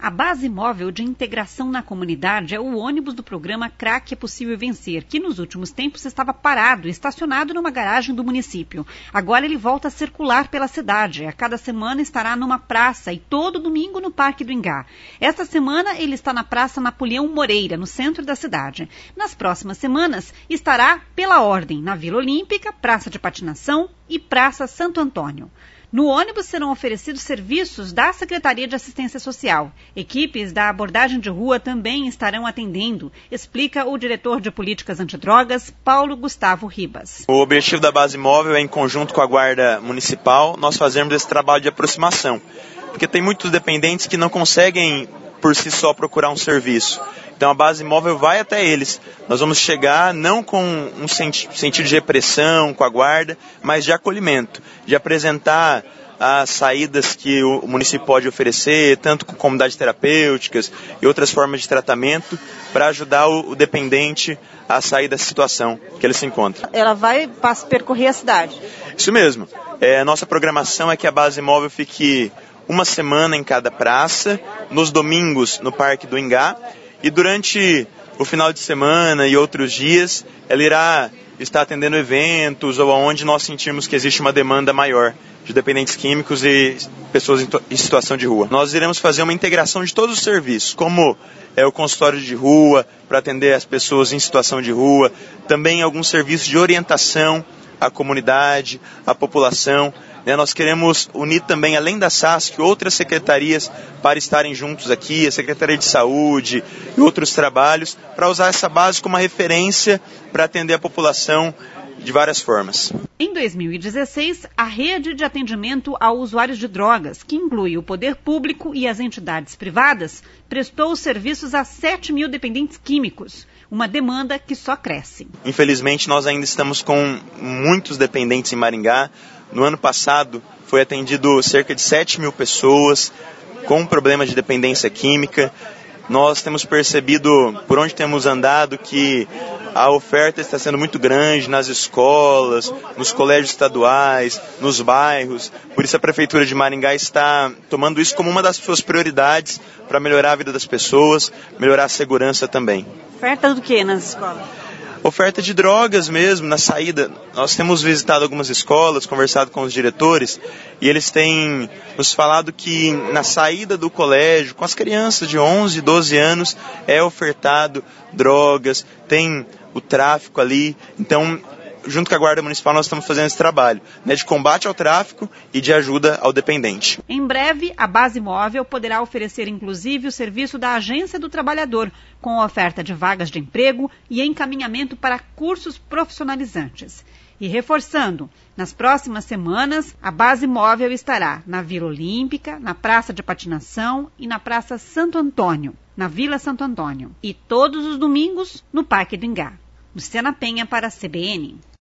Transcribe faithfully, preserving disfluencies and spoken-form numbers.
A base móvel de integração na comunidade é o ônibus do programa Crack é Possível Vencer, que nos últimos tempos estava parado e estacionado numa garagem do município. Agora ele volta a circular pela cidade. A cada semana estará numa praça e todo domingo no Parque do Ingá. Esta semana ele está na Praça Napoleão Moreira, no centro da cidade. Nas próximas semanas estará pela ordem na Vila Olímpica, Praça de Patinação e Praça Santo Antônio. No ônibus serão oferecidos serviços da Secretaria de Assistência Social. Equipes da abordagem de rua também estarão atendendo, explica o diretor de Políticas Antidrogas, Paulo Gustavo Ribas. O objetivo da base móvel é, em conjunto com a Guarda Municipal, nós fazermos esse trabalho de aproximação. Porque tem muitos dependentes que não conseguem, por si só, procurar um serviço. Então a base móvel vai até eles. Nós vamos chegar não com um senti- sentido de repressão com a guarda, mas de acolhimento, de apresentar as saídas que o município pode oferecer, tanto com comunidades terapêuticas e outras formas de tratamento, para ajudar o, o dependente a sair da situação que ele se encontra. Ela vai percorrer a cidade? Isso mesmo. É, a nossa programação é que a base móvel fique uma semana em cada praça, nos domingos no Parque do Ingá, e durante o final de semana e outros dias, ela irá estar atendendo eventos ou onde nós sentirmos que existe uma demanda maior de dependentes químicos e pessoas em, em situação de rua. Nós iremos fazer uma integração de todos os serviços, como é o consultório de rua, para atender as pessoas em situação de rua, também alguns serviços de orientação à comunidade, à população. Nós queremos unir também, além da S A S C, outras secretarias para estarem juntos aqui, a Secretaria de Saúde e outros trabalhos, para usar essa base como uma referência para atender a população de várias formas. Em dois mil e dezesseis, a rede de atendimento a usuários de drogas, que inclui o poder público e as entidades privadas, prestou serviços a sete mil dependentes químicos, uma demanda que só cresce. Infelizmente, nós ainda estamos com muitos dependentes em Maringá. No ano passado, foi atendido cerca de sete mil pessoas com problemas de dependência química. Nós temos percebido, por onde temos andado, que a oferta está sendo muito grande nas escolas, nos colégios estaduais, nos bairros. Por isso a Prefeitura de Maringá está tomando isso como uma das suas prioridades para melhorar a vida das pessoas, melhorar a segurança também. Oferta do que nas escolas? Oferta de drogas mesmo, na saída. Nós temos visitado algumas escolas, conversado com os diretores, e eles têm nos falado que na saída do colégio, com as crianças de onze, doze anos, é ofertado drogas, tem o tráfico ali. Então, junto com a Guarda Municipal, nós estamos fazendo esse trabalho, né, de combate ao tráfico e de ajuda ao dependente. Em breve, a base móvel poderá oferecer, inclusive, o serviço da Agência do Trabalhador, com oferta de vagas de emprego e encaminhamento para cursos profissionalizantes. E reforçando, nas próximas semanas, a base móvel estará na Vila Olímpica, na Praça de Patinação e na Praça Santo Antônio, na Vila Santo Antônio. E todos os domingos, no Parque do Ingá. Luciana Penha para a C B N.